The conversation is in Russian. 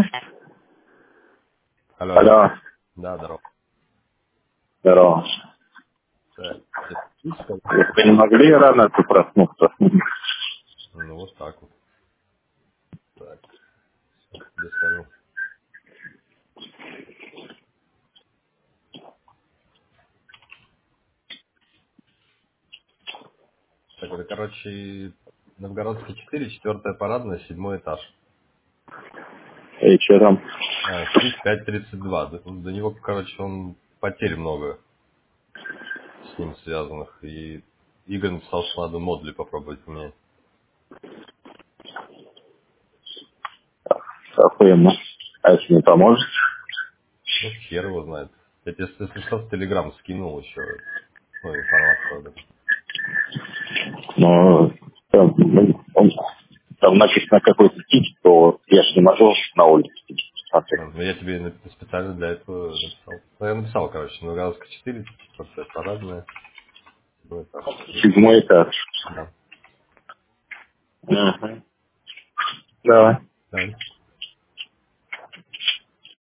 Алло. Алло. Да, здорово. Здорово. Так, Вы не могли рано проснуться? ну вот так вот. Так, сейчас тебе скажу. Так, это, короче, Новгородский 4, 4-я парадная, 7-й этаж. И что там? Суд 532. До него, короче, он потерь много с ним связанных. И Игорь написал, что надо модули попробовать поменять. Охуенно. А если не поможет? Ну, хер его знает. Я тебе, если что, в Телеграм скинул еще, ну, информацию об этом. Ну, там написано какой-то тип, то я же не могу на улице смотреть. Ну, я тебе специально для этого написал. Ну, я написал, короче, Новгородская 4, 4-я парадная, 7-й этаж. 7-й этаж. Да. Угу. Давай. Давай.